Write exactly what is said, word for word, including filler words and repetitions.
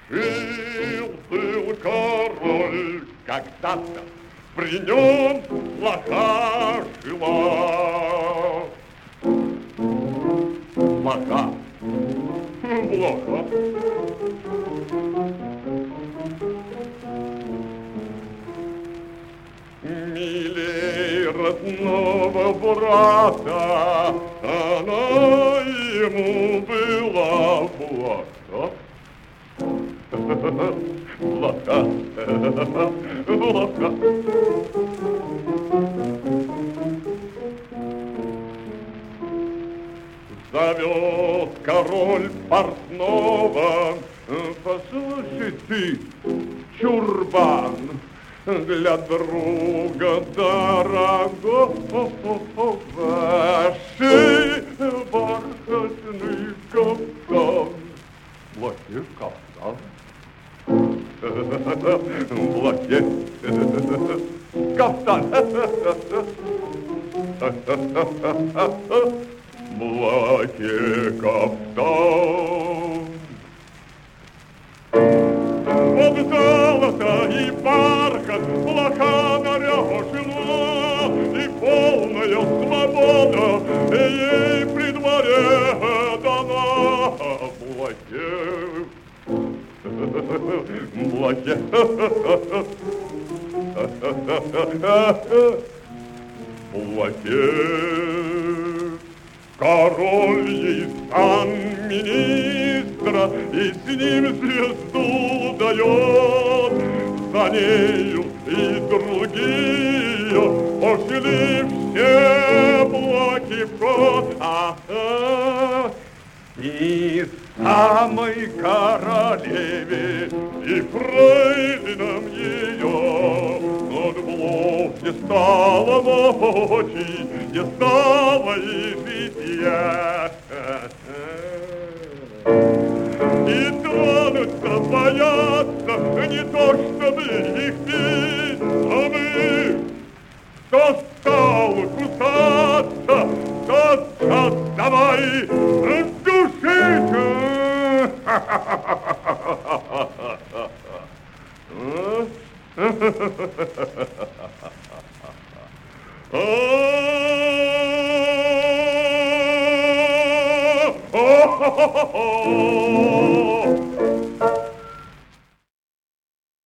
Жил-был король когда-то, при нем блоха жила. Блоха, блоха. Милей родного брата, она ему была блоха. Блоха, блоха. Зовет король портного: послушай ты, чурбан, для друга дорогого шей бархатный кафтан. Блоке кафтан. Блоке кафтан. Блоке кафтан. Вот золото и бархат, блоха наряжена, и полная свобода ей при дворе дана. Блоке, блоке, блоке. Король ей сан министра и с ним звезду дает, за нею и другие пошли все блоки в ход. Ага. И самой королеве и фрейлинам ее над блок не стало ночи, не стало и житья. И тронуться боятся, не то чтобы их пить,